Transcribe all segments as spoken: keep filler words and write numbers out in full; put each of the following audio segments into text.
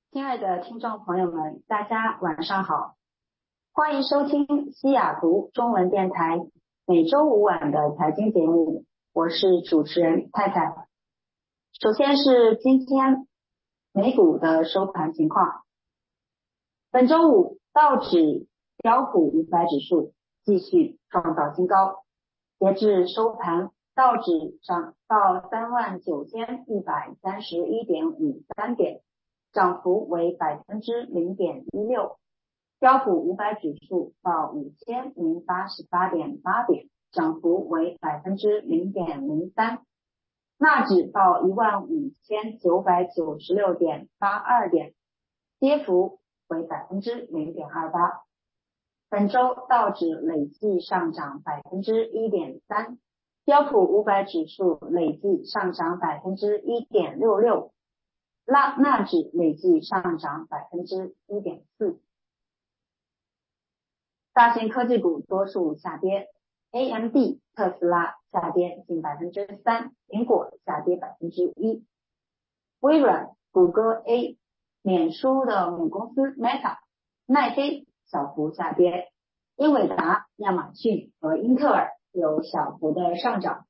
亲爱的听众朋友们，大家晚上好，欢迎收听西雅图中文电台每周五晚的财经节目，我是主持人太太。首先是今天美股的收盘情况。本周五道指标普五百指数继续创造新高，截至收盘，道指涨到三万九千一百三十一点五三点，涨幅为百分之零点一六，标普五百指数到五千零八十八点八点，涨幅为百分之零点零三，纳指到一万五千九百九十六点八二点，跌幅为百分之零点二八。本周道指累计上涨百分之一点三，标普五百指数累计上涨百分之一点六六。纳纳指累计上涨百分之一点四。大型科技股多数下跌 ，A M D 特斯拉下跌近百分之三，苹果下跌百分之一，微软、谷歌 A、脸书的母公司 Meta、奈飞小幅下跌，英伟达、亚马逊和英特尔有小幅的上涨。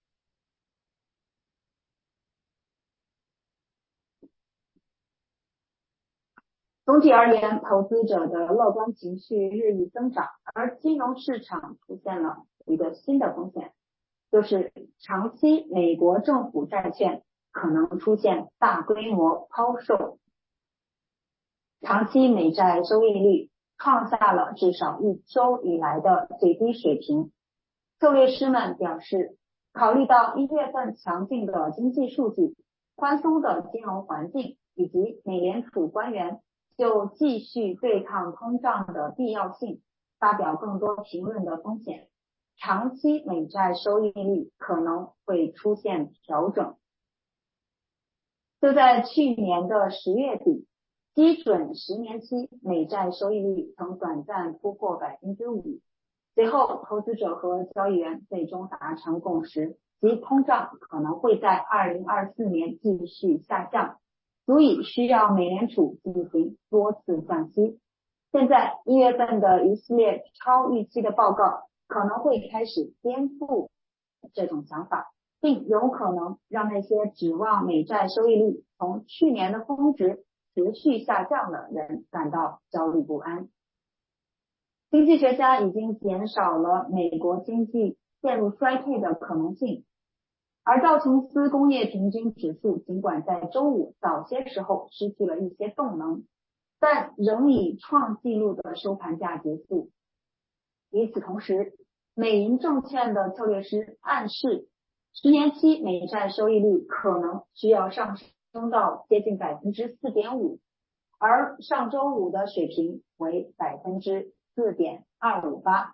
总体而言，投资者的乐观情绪日益增长，而金融市场出现了一个新的风险，就是长期美国政府债券可能出现大规模抛售。长期美债收益率创下了至少一周以来的最低水平。策略师们表示，考虑到一月份强劲的经济数据、宽松的金融环境以及美联储官员就继续对抗通胀的必要性发表更多评论的风险，长期美债收益率可能会出现调整。就在去年的十月底，基准十年期美债收益率曾短暂突破百分之五，随后投资者和交易员最终达成共识，即通胀可能会在二零二四年继续下降，足以需要美联储进行多次降息。现在一月份的一系列超预期的报告可能会开始颠覆这种想法，并有可能让那些指望美债收益率从去年的峰值持续下降的人感到焦虑不安。经济学家已经减少了美国经济陷入衰退的可能性，而道琼斯工业平均指数尽管在周五早些时候失去了一些动能，但仍以创纪录的收盘价结束。与此同时，美银证券的策略师暗示，十年期美债收益率可能需要上升到接近百分之四点五，而上周五的水平为百分之四点二五八。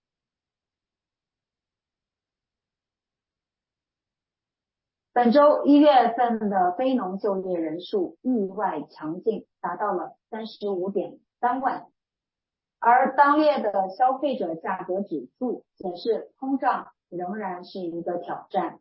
本周一月份的非农就业人数意外强劲，达到了 三十五点三万，而当月的消费者价格指数显示通胀仍然是一个挑战。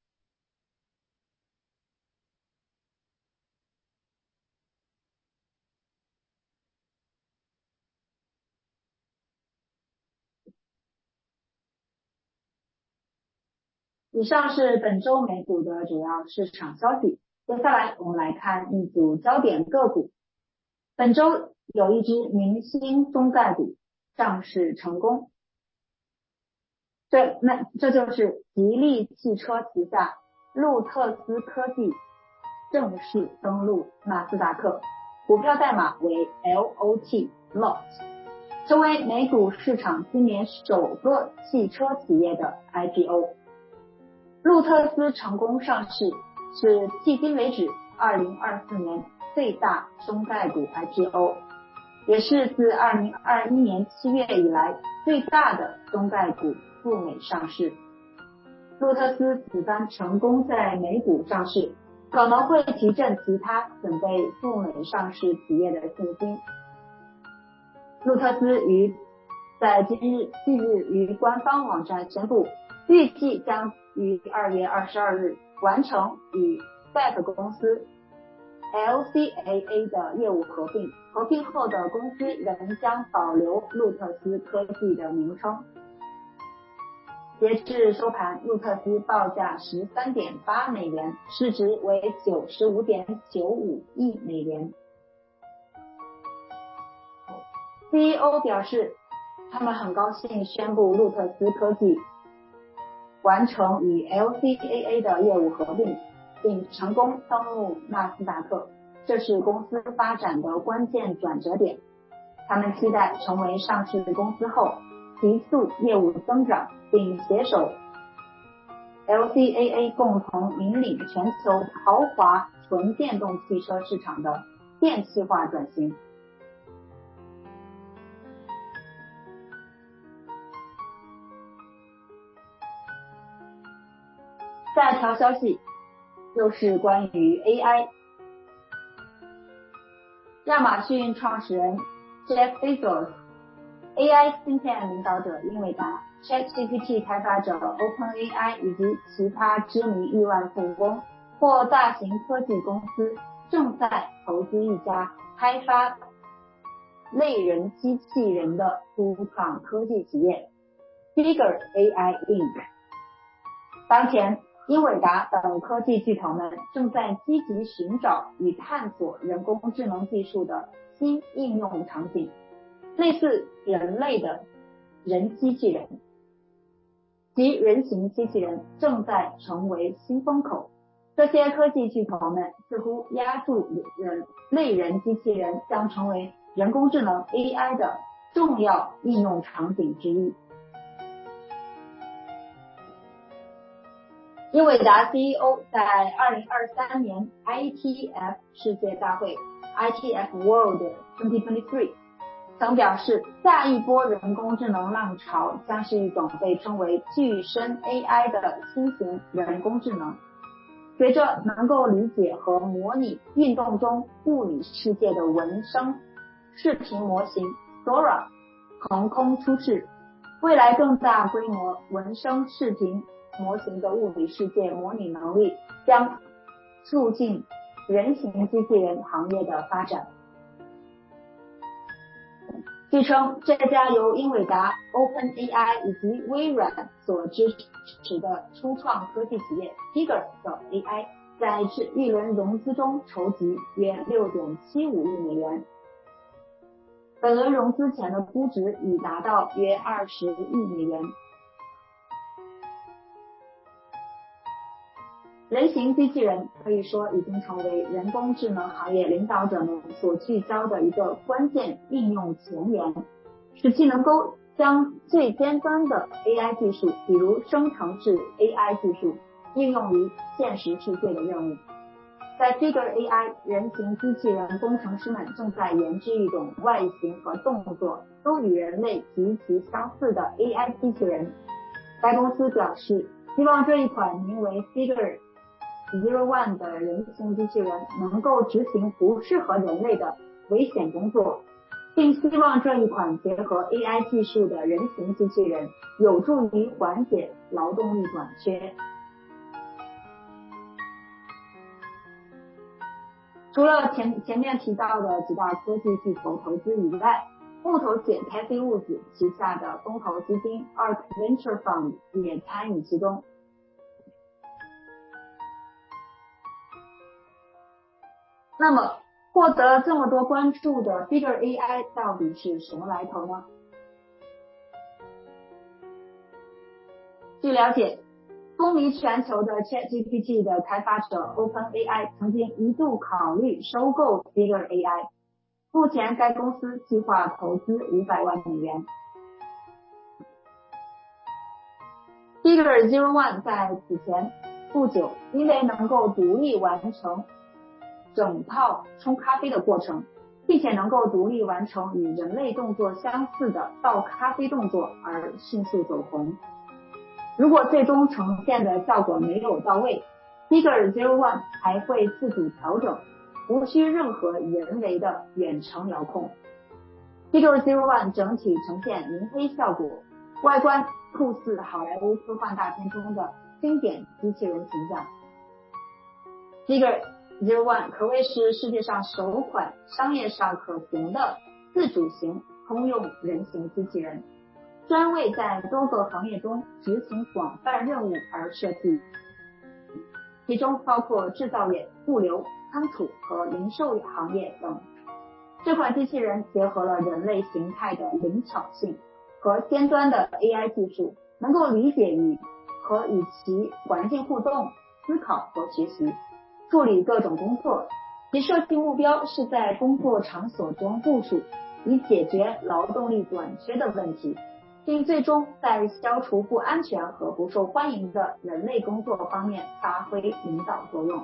以上是本周美股的主要市场消息，接下来我们来看一组焦点个股。本周有一只明星中概股上市成功，这那这就是吉利汽车旗下路特斯科技正式登陆纳斯达克，股票代码为 L O T Lot， 成为美股市场今年首个汽车企业的 I P O。路特斯成功上市是迄今为止二零二四年最大中概股 I P O， 也是自二零二一年七月以来最大的中概股赴美上市。路特斯此番成功在美股上市，可能会提振其他准备赴美上市企业的信心。路特斯于在今日近日于官方网站宣布，预计将于二月二十二日完成与 S P A C 公司 L C A A 的业务合并，合并后的公司仍将保留路特斯科技的名称。截至收盘，路特斯报价 十三点八美元，市值为 九十五点九五亿美元。C E O 表示，他们很高兴宣布路特斯科技完成与 L C A A 的业务合并，并成功登陆纳斯达克，这是公司发展的关键转折点。他们期待成为上市公司后提速业务增长，并携手 L C A A 共同引领全球豪华纯电动汽车市场的电气化转型。下一条消息又是关于 A I。 亚马逊创始人 Jeff Bezos、A I 芯片领导者英伟达、 ChatGPT 开发者 OpenAI 以及其他知名亿万富翁或大型科技公司正在投资一家开发类人机器人的初创科技企业 Figure A I Incorporated。 当前英伟达等科技巨头们正在积极寻找与探索人工智能技术的新应用场景，类似人类的人机器人及人形机器人正在成为新风口。这些科技巨头们似乎押注人类人机器人将成为人工智能 A I 的重要应用场景之一。英伟达 C E O 在二零二三年 I T F 世界大会 I T F World 二零二三曾表示，下一波人工智能浪潮将是一种被称为具身 A I 的新型人工智能。随着能够理解和模拟运动中物理世界的纹身视频模型 Sora 横空出世，未来更大规模纹身视频模型的物理世界模拟能力将促进人形机器人行业的发展。据称，这家由英伟达、OpenAI 以及微软所支持的初创科技企业 Figure 的 A I 在一轮融资中筹集约 六点七五亿美元，本轮融资前的估值已达到约二十亿美元。人形机器人可以说已经成为人工智能行业领导者们所聚焦的一个关键应用前沿，使其能够将最尖端的 A I 技术，比如生成式 A I 技术，应用于现实世界的任务。在 Figure A I， 人形机器人工程师们正在研制一种外形和动作都与人类极其相似的 A I 机器人。该公司表示，希望这一款名为 Figure Zero One 的人形机器人能够执行不适合人类的危险工作，并希望这一款结合 A I 技术的人形机器人有助于缓解劳动力短缺。除了前前面提到的几大科技巨头投资以外，木头姐 Cathy Wood 旗下的风投基金 Ark Venture Fund 也参与其中。那么获得这么多关注的 Figure A I 到底是什么来头呢？据了解，风靡全球的 ChatGPT 的开发者 OpenAI 曾经一度考虑收购 Figure A I， 目前该公司计划投资五百万美元。Figure Zero One 在此前不久，因为能够独立完成整套冲咖啡的过程，并且能够独立完成与人类动作相似的倒咖啡动作而迅速走红。如果最终呈现的效果没有到位， Figure Zero One 还会自主调整，无需任何人为的远程遥控。 Figure Zero One 整体呈现明黑效果，外观酷似好莱坞科幻大片中的经典机器人形象。Figure Zero One 可谓是世界上首款商业上可行的自主型通用人形机器人，专为在多个行业中执行广泛任务而设计，其中包括制造业、物流、仓储和零售行业等。这款机器人结合了人类形态的灵巧性和尖端的 A I 技术，能够理解与和与其环境互动、思考和学习，处理各种工作。其设计目标是在工作场所中部署，以解决劳动力短缺的问题，并最终在消除不安全和不受欢迎的人类工作方面发挥领导作用。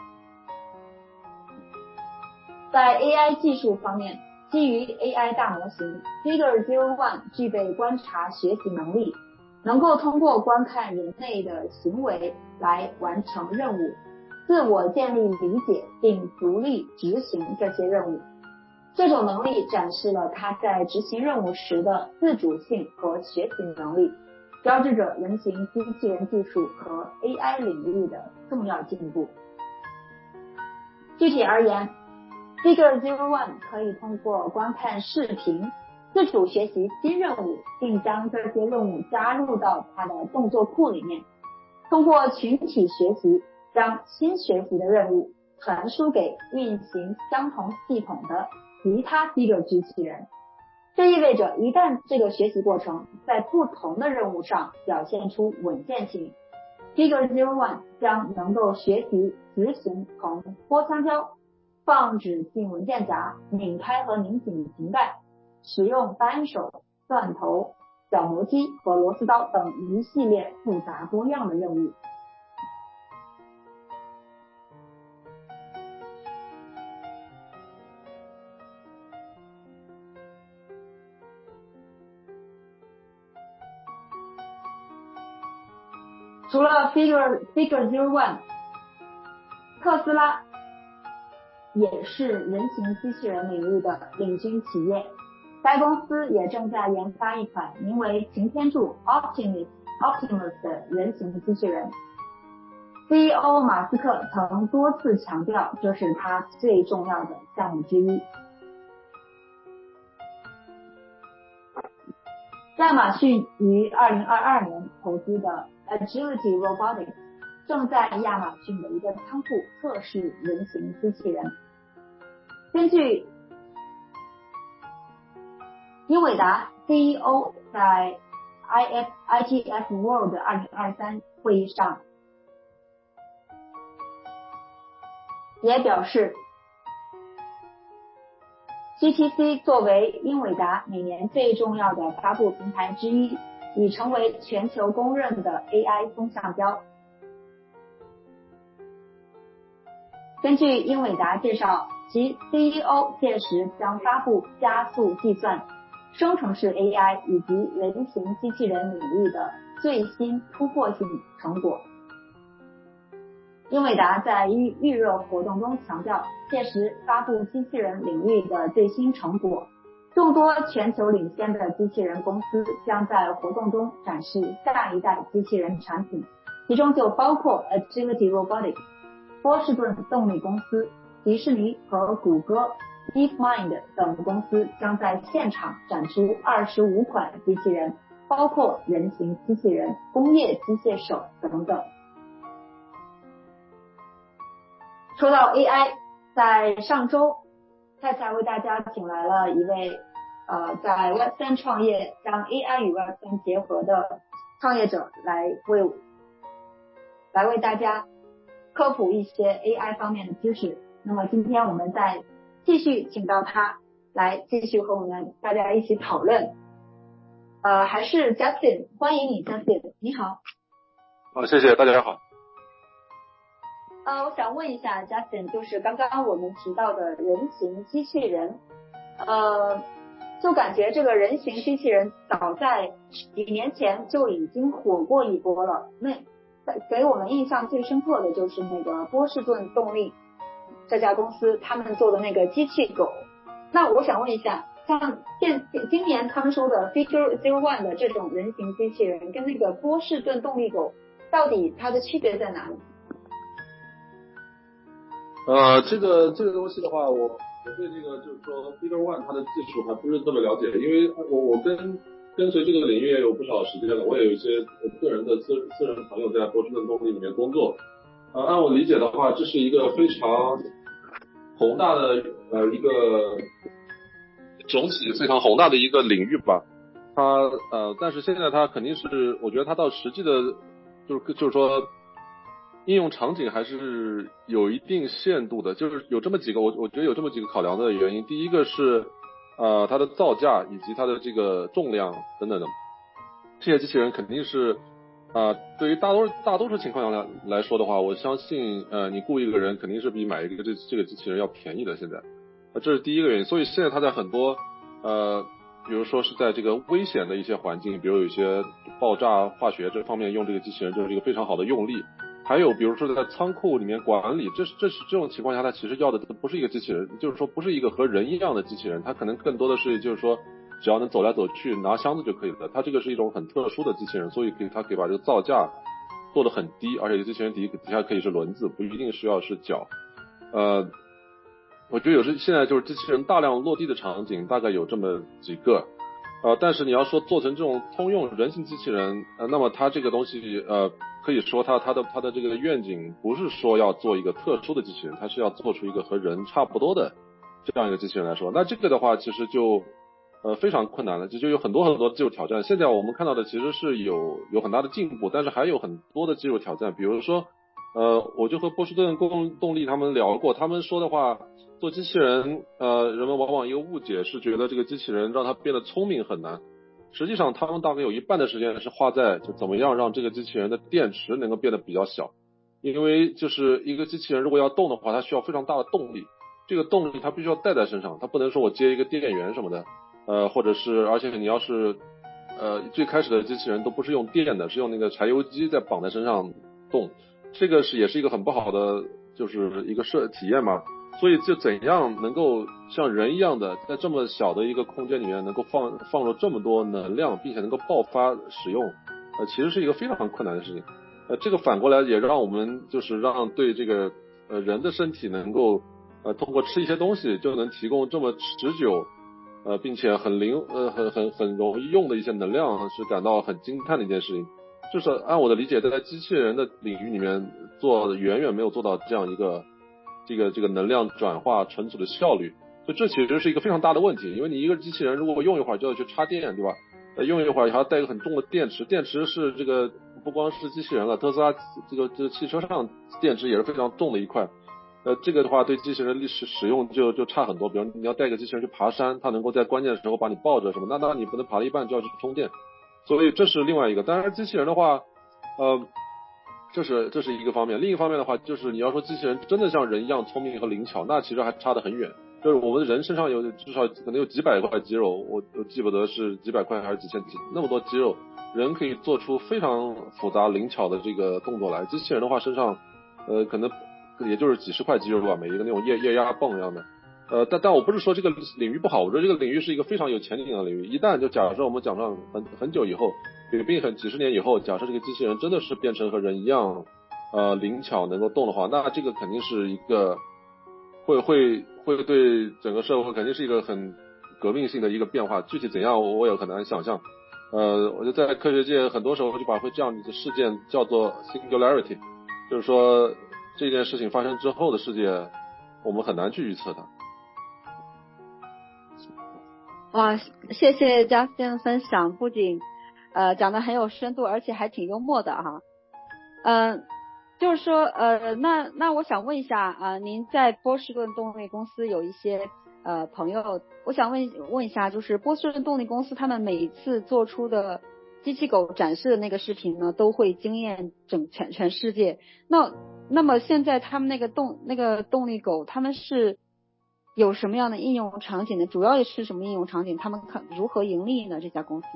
在 A I 技术方面，基于 A I 大模型 Figure Zero One 具备观察学习能力，能够通过观看人类的行为来完成任务，自我建立理解并独立执行这些任务。这种能力展示了它在执行任务时的自主性和学习能力，标志着人形机器人技术和 A I 领域的重要进步。具体而言， Figure Zero One 可以通过观看视频自主学习新任务，并将这些任务加入到它的动作库里面，通过群体学习将新学习的任务传输给运行相同系统的其他 Figure 机器人。这意味着一旦这个学习过程在不同的任务上表现出稳健性， Figure Zero One 将能够学习执行从拨香蕉、放纸进文件夹、拧开和拧紧瓶盖、使用扳手、钻头、角磨机和螺丝刀等一系列复杂多样的任务。除了 Figure, Figure Zero One， 特斯拉也是人形机器人领域的领军企业，该公司也正在研发一款名为擎天柱 Optimus, Optimus 的人形机器人。 C E O 马斯克曾多次强调，这是他最重要的项目之一。亚马逊于二零二二年投资的 Agility Robotics 正在亚马逊的一个仓库测试人形机器人。根据英伟达 C E O 在 I T F World 二零二三会议上也表示， G T C 作为英伟达每年最重要的发布平台之一，已成为全球公认的 A I 风向标。根据英伟达介绍，其 C E O 届时将发布加速计算、生成式 A I 以及人形机器人领域的最新突破性成果。英伟达在预预热活动中强调，届时发布机器人领域的最新成果。众多全球领先的机器人公司将在活动中展示下一代机器人产品，其中就包括 Agility Robotics、波士顿动力公司、迪士尼和谷歌 DeepMind 等公司将在现场展出二十五款机器人，包括人形机器人、工业机械手等等。说到 A I， 在上周菜菜为大家请来了一位呃在 Web 三 创业将 A I 与 Web 三 结合的创业者来为来为大家科普一些 A I 方面的知识。那么今天我们再继续请到他来继续和我们大家一起讨论。呃，还是 Justin， 欢迎你 Justin， 你好。 好，谢谢大家好。 呃，我想问一下 Justin， 就是刚刚我们提到的人形机器人，呃，就感觉这个人形机器人早在几年前就已经火过一波了。那给我们印象最深刻的就是那个波士顿动力这家公司他们做的那个机器狗。那我想问一下，像现今年他们说的 Figure Zero One 的这种人形机器人跟那个波士顿动力狗到底它的区别在哪里？ 呃，这个这个东西的话，我我对这个就是说 Figure One 它的技术还不是特别了解，因为我我跟跟随这个领域也有不少时间了，我也有一些个人的私私人朋友在波士顿动力里面工作。呃，按我理解的话，这是一个非常宏大的呃一个总体非常宏大的一个领域吧。它呃，但是现在它肯定是，我觉得它到实际的，就是就是说。应用场景还是有一定限度的，就是有这么几个，我我觉得有这么几个考量的原因。第一个是，呃，它的造价以及它的这个重量等等的，这些机器人肯定是，啊、呃，对于大多大多数情况下来说的话，我相信，呃，你雇一个人肯定是比买一个这这个机器人要便宜的。现在，呃，这是第一个原因。所以现在它在很多，呃，比如说是在这个危险的一些环境，比如有一些爆炸化学这方面用这个机器人，就是一个非常好的用力。还有比如说在仓库里面管理，这是这是这种情况下，它其实要的不是一个机器人，就是说不是一个和人一样的机器人，它可能更多的是就是说只要能走来走去拿箱子就可以了。它这个是一种很特殊的机器人，所以可以它可以把这个造价做得很低，而且机器人底底下可以是轮子，不一定需要是脚。呃，我觉得有时现在就是机器人大量落地的场景大概有这么几个。呃，但是你要说做成这种通用人形机器人，呃，那么它这个东西，呃，可以说它它的它的这个愿景不是说要做一个特殊的机器人，它是要做出一个和人差不多的这样一个机器人来说，那这个的话其实就呃非常困难了，就就有很多很多技术挑战。现在我们看到的其实是有有很大的进步，但是还有很多的技术挑战，比如说，呃，我就和波士顿公动力他们聊过，他们说的话。做机器人，呃，人们往往一个误解是觉得这个机器人让它变得聪明很难。实际上，他们大概有一半的时间是花在就怎么样让这个机器人的电池能够变得比较小。因为就是一个机器人如果要动的话，它需要非常大的动力，这个动力它必须要带在身上，它不能说我接一个电源什么的，呃，或者是而且你要是呃最开始的机器人都不是用电的，是用那个柴油机在绑在身上动，这个是也是一个很不好的就是一个设体验嘛。所以就怎样能够像人一样的在这么小的一个空间里面能够放放入这么多能量，并且能够爆发使用，呃，其实是一个非常困难的事情。呃，这个反过来也让我们就是让对这个呃人的身体能够呃通过吃一些东西就能提供这么持久呃并且很灵呃很很很容易用的一些能量，是感到很惊叹的一件事情。就是按我的理解，在机器人的领域里面做远远没有做到这样一个。这个这个能量转化存储的效率，所以这其实是一个非常大的问题，因为你一个机器人如果用一会儿就要去插电，对吧？呃，用一会儿还要带一个很重的电池，电池是这个不光是机器人了，特斯拉这个这个汽车上电池也是非常重的一块。呃，这个的话对机器人历史使用就就差很多，比如你要带个机器人去爬山，它能够在关键的时候把你抱着什么，那那你不能爬了一半就要去充电，所以这是另外一个。当然机器人的话，呃。这是这是一个方面，另一方面的话，就是你要说机器人真的像人一样聪明和灵巧，那其实还差得很远。就是我们人身上有至少可能有几百块肌肉，我我记不得是几百块还是几千几那么多肌肉，人可以做出非常复杂灵巧的这个动作来。机器人的话身上，呃，可能也就是几十块肌肉吧，每一个那种液液压泵一样的。呃，但但我不是说这个领域不好，我说这个领域是一个非常有前景的领域。一旦就假设我们讲上很很久以后，并很几十年以后，假设这个机器人真的是变成和人一样，呃，灵巧能够动的话，那这个肯定是一个会会会对整个社会肯定是一个很革命性的一个变化。具体怎样，我也很难想象。呃，我就在科学界很多时候就把会这样的事件叫做 singularity，就是说这件事情发生之后的世界，我们很难去预测它。 哇，谢谢嘉斯汀的分享，不仅呃讲的很有深度，而且还挺幽默的哈。嗯、呃，就是说呃那那我想问一下啊、呃，您在波士顿动力公司有一些呃朋友，我想问问一下，就是波士顿动力公司他们每一次做出的机器狗展示的那个视频呢，都会惊艳整全全世界。那那么现在他们那个动那个动力狗，他们是有什么样的应用场景呢？主要是什么应用场景？他们可如何盈利呢？这家公司？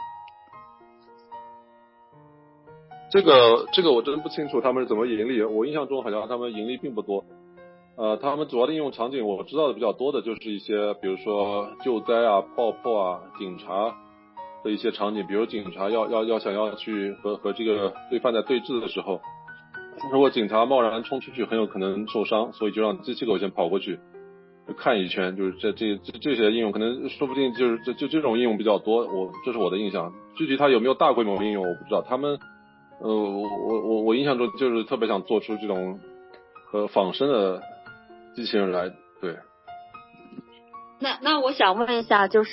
这个这个我真不清楚他们是怎么盈利，我印象中好像他们盈利并不多。呃，他们主要的应用场景我知道的比较多的就是一些，比如说救灾啊、爆破啊、警察的一些场景，比如警察要要要想要去和和这个罪犯在对峙的时候， 如果警察贸然冲出去，很有可能受伤，所以就让机器狗先跑过去，就看一圈。就是这这这这些应用，可能说不定就是这就这种应用比较多。我这是我的印象，具体它有没有大规模应用我不知道。他们呃，我我我我印象中就是特别想做出这种和仿生的机器人来，对。 那那我想问一下，就是，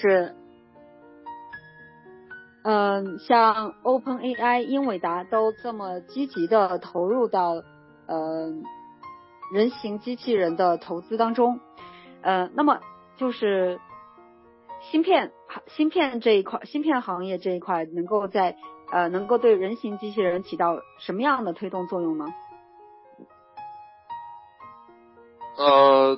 嗯、呃，像 OpenAI、英伟达都这么积极的投入到呃人形机器人的投资当中，呃，那么就是芯片芯片这一块，芯片行业这一块能够在呃能够对人形机器人起到什么样的推动作用呢？ 呃。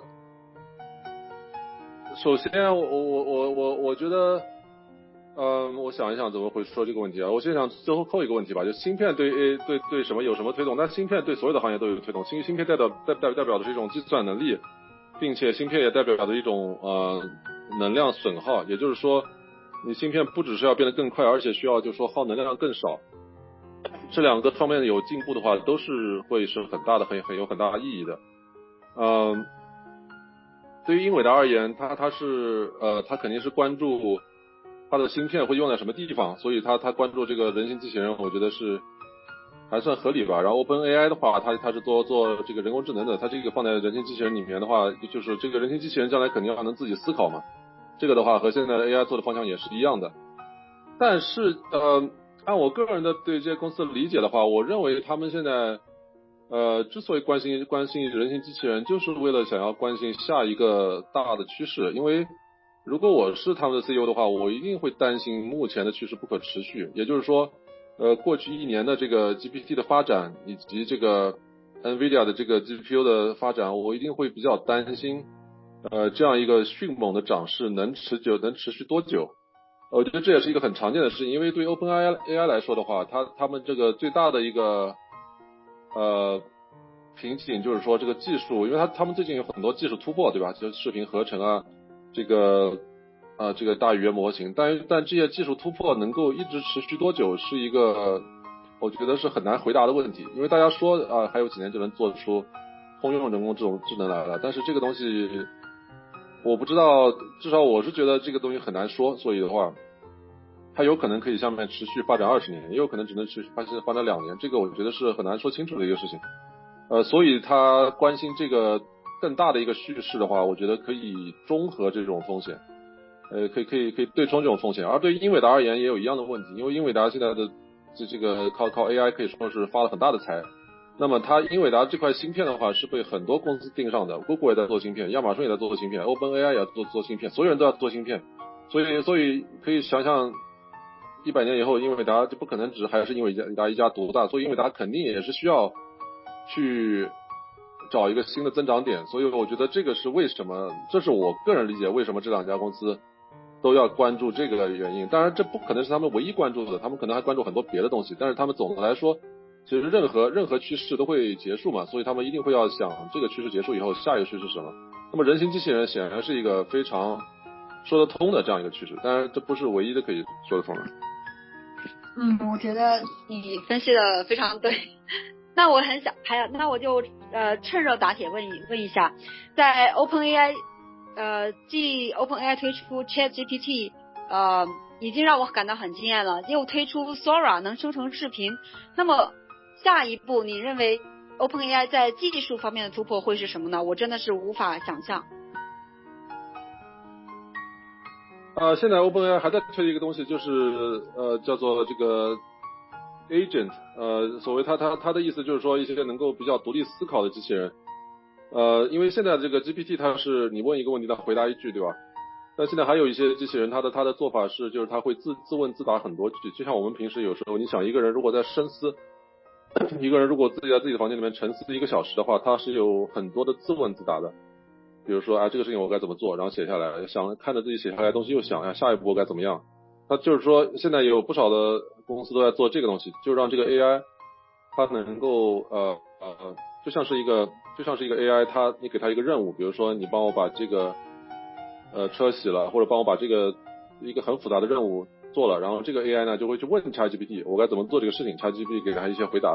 首先，我我我我我觉得，嗯，我想一想怎么会说这个问题啊。我先想最后扣一个问题吧，就芯片对 A 对对什么有什么推动？那芯片对所有的行业都有推动。芯芯片代表代代代表的是一种计算能力，并且芯片也代表着一种呃能量损耗，也就是说，你芯片不只是要变得更快，而且需要就是说耗能量更少。这两个方面有进步的话，都是会是很大的很很有很大的意义的。嗯。对于英伟达而言，它它是呃，它肯定是关注它的芯片会用在什么地方，所以它它关注这个人形机器人，我觉得是还算合理吧。然后 OpenAI 的话，它它是做做这个人工智能的，它这个放在人形机器人里面的话，就是这个人形机器人将来肯定要能自己思考嘛。这个的话和现在的 A I 做的方向也是一样的。但是呃，按我个人的对这些公司的理解的话，我认为他们现在。呃，之所以关心关心人形机器人，就是为了想要关心下一个大的趋势。因为如果我是他们的 C E O 的话，我一定会担心目前的趋势不可持续。也就是说，呃，过去一年的这个 G P T 的发展，以及这个 NVIDIA 的这个 G P U 的发展，我一定会比较担心，呃，这样一个迅猛的涨势能持久，能持续多久？我觉得这也是一个很常见的事情，因为对 OpenAI 来说的话，它他们这个最大的一个呃，瓶颈就是说这个技术，因为它他们最近有很多技术突破，对吧？就视频合成啊，这个啊这个大语言模型，但但这些技术突破能够一直持续多久，是一个我觉得是很难回答的问题。因为大家说啊还有几年就能做出通用人工智能智能来了，但是这个东西我不知道，至少我是觉得这个东西很难说，所以的话。它有可能可以下面持续发展二十年，也有可能只能持续发发展两年，这个我觉得是很难说清楚的一个事情。呃，所以他关心这个更大的一个叙事的话，我觉得可以中和这种风险，呃，可以可以可以对冲这种风险。而对于英伟达而言也有一样的问题，因为英伟达现在的这这个靠靠 A I 可以说是发了很大的财。那么它英伟达这块芯片的话是被很多公司盯上的 ，Google 也在做芯片，亚马逊也在做芯片 ，OpenAI 也要做做芯片，所有人都要做芯片，所以所以可以想想。一百年以后，英伟达就不可能只还是英伟达一家独大，所以英伟达肯定也是需要去找一个新的增长点。所以我觉得这个是为什么，这是我个人理解为什么这两家公司都要关注这个原因。当然，这不可能是他们唯一关注的，他们可能还关注很多别的东西。但是他们总的来说，其实任何任何趋势都会结束嘛，所以他们一定会要想这个趋势结束以后，下一个趋势是什么。那么人形机器人显然是一个非常说得通的这样一个趋势，当然这不是唯一的可以说得通的。 嗯，我觉得你分析的非常对。那我很想，还有，那我就呃趁热打铁问一问一下，在 OpenAI 呃，继 OpenAI 推出 ChatGPT 呃，已经让我感到很惊艳了，又推出 Sora 能生成视频，那么下一步你认为 OpenAI 在技术方面的突破会是什么呢？我真的是无法想象。 呃，现在 OpenAI 还在推一个东西，就是呃叫做这个 agent， 呃，所谓它它它的意思就是说一些能够比较独立思考的机器人。呃，因为现在这个 G P T 它是你问一个问题它回答一句，对吧？但现在还有一些机器人，它的它的做法是，就是它会自自问自答很多句，就像我们平时有时候，你想一个人如果在深思，一个人如果自己在自己的房间里面沉思一个小时的话，他是有很多的自问自答的。比如说啊，这个事情我该怎么做，然后写下来，想看着自己写下来的东西又想呀，下一步我该怎么样？那就是说，现在有不少的公司都在做这个东西，就让这个 A I 它能够呃呃，就像是一个就像是一个 A I， 它你给它一个任务，比如说你帮我把这个呃车洗了，或者帮我把这个一个很复杂的任务做了，然后这个 A I 呢就会去问 ChatGPT 我该怎么做这个事情， ChatGPT 给它一些回答。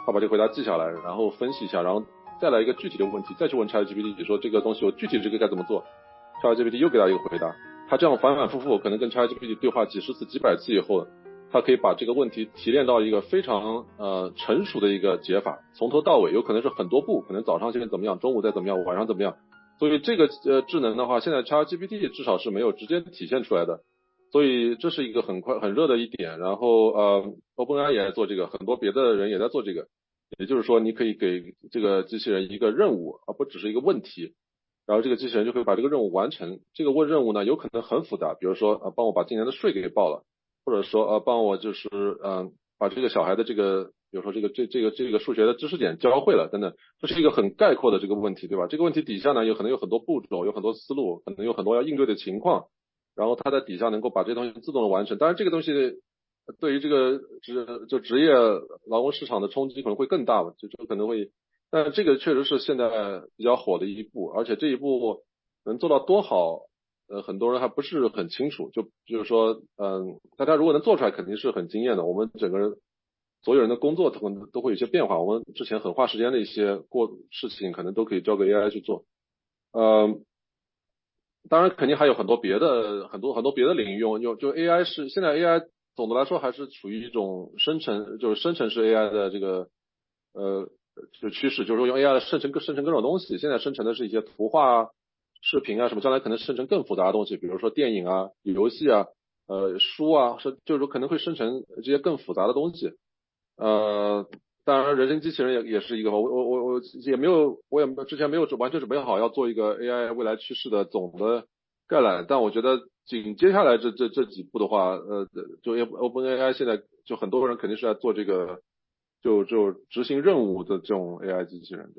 他把这个回答记下来，然后分析一下，然后再来一个具体的问题，再去问 ChatGPT 说这个东西我具体这个该怎么做， ChatGPT 又给他一个回答。他这样反反复复可能跟 ChatGPT 对话几十次几百次以后，他可以把这个问题提炼到一个非常呃成熟的一个解法，从头到尾有可能是很多步，可能早上先怎么样，中午再怎么样，晚上怎么样。所以这个呃智能的话，现在 ChatGPT 至少是没有直接体现出来的，所以这是一个很快很热的一点。然后呃 OpenAI 也在做这个，很多别的人也在做这个，也就是说你可以给这个机器人一个任务，而不只是一个问题，然后这个机器人就可以把这个任务完成。这个问任务呢有可能很复杂，比如说呃帮我把今年的税给报了，或者说呃帮我就是嗯、呃、把这个小孩的这个比如说这个这这个这个数学的知识点教会了等等，这是一个很概括的这个问题，对吧？这个问题底下呢有可能有很多步骤，有很多思路，可能有很多要应对的情况，然后它在底下能够把这些东西自动的完成。当然这个东西对于这个职就职业劳工市场的冲击可能会更大吧，就就可能会，但这个确实是现在比较火的一步，而且这一步能做到多好，呃，很多人还不是很清楚。就就是说，嗯，大家如果能做出来，肯定是很惊艳的。我们整个人所有人的工作可能都会有一些变化，我们之前很花时间的一些过事情，可能都可以交给 A I 去做。嗯，当然肯定还有很多别的很多很多别的领域用用，就 A I 是现在 A I 总的来说还是处于一种生成，就是生成式 A I 的这个呃就趋势，就是说用 A I 来生成生成各种东西。现在生成的是一些图画啊、视频啊什么，将来可能生成更复杂的东西，比如说电影啊、游戏啊、呃书啊，是就是说可能会生成这些更复杂的东西。呃，当然人形机器人也也是一个，我我我我也没有，我也之前没有完全准备好要做一个 A I 未来趋势的总的概览，但我觉得紧接下来这这这几步的话，呃，就 OpenAI 现在就很多人肯定是在做这个，就就执行任务的这种 A I 机器人，对。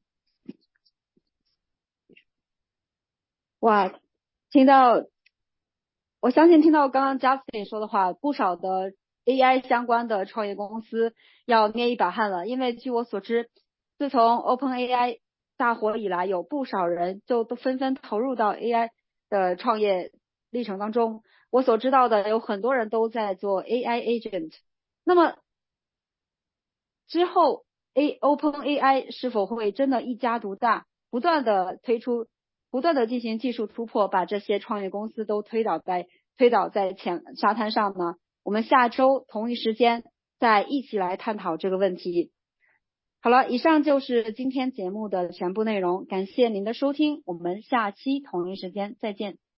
哇，听到，我相信听到刚刚 Justin 说的话，不少的 A I 相关的创业公司要捏一把汗了，因为据我所知，自从 OpenAI 大火以来，有不少人就都纷纷投入到 A I 的创业历程当中。我所知道的有很多人都在做 A I agent。那么之后 A OpenAI 是否会真的一家独大，不断的推出，不断的进行技术突破，把这些创业公司都推倒在推倒在浅沙滩上呢？我们下周同一时间再一起来探讨这个问题。好了，以上就是今天节目的全部内容，感谢您的收听，我们下期同一时间再见。